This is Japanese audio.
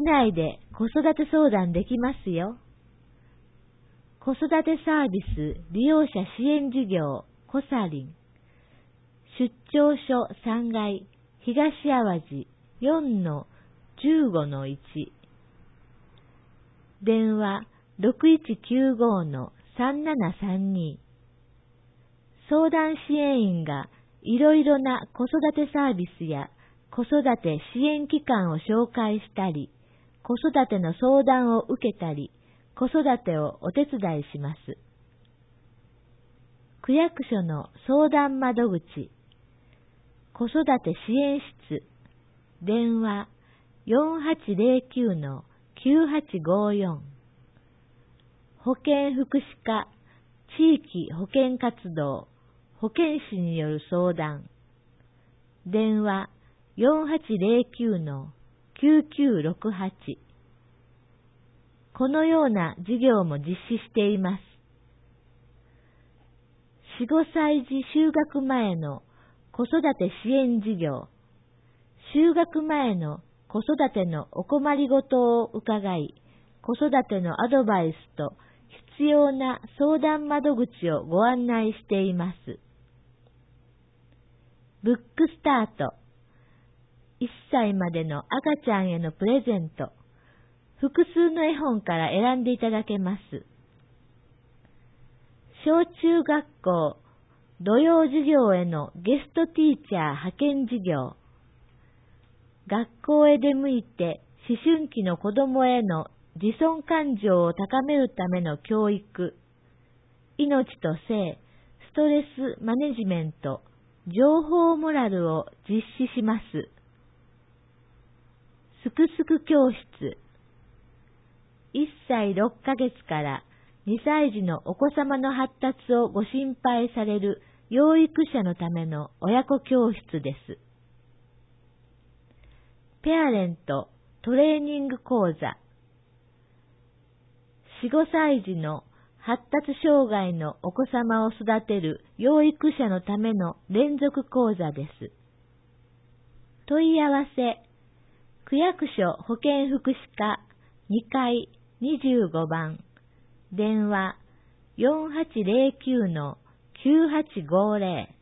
内で子育て相談できますよ。子育てサービス利用者支援事業コサリン。出張所3階東淡路 4-15-1。電話6195-3732。相談支援員がいろいろな子育てサービスや子育て支援機関を紹介したり、子育ての相談を受けたり、子育てをお手伝いします。区役所の相談窓口、子育て支援室、電話4809-9854。保健福祉課、地域保健活動、保健師による相談。電話4809-9968。このような事業も実施しています。4、5歳児就学前の子育て支援事業。就学前の子育てのお困りごとを伺い、子育てのアドバイスと必要な相談窓口をご案内しています。ブックスタート。1歳までの赤ちゃんへのプレゼント。複数の絵本から選んでいただけます。小中学校土曜授業へのゲストティーチャー派遣事業。学校へ出向いて思春期の子どもへの自尊感情を高めるための教育。命と性、ストレスマネジメント、情報モラルを実施します。すくすく教室。1歳6ヶ月から2歳児のお子様の発達をご心配される養育者のための親子教室です。ペアレントトレーニング講座。4、5歳児の発達障害のお子様を育てる養育者のための連続講座です。問い合わせ、区役所保健福祉課2階25番、電話4809-9850。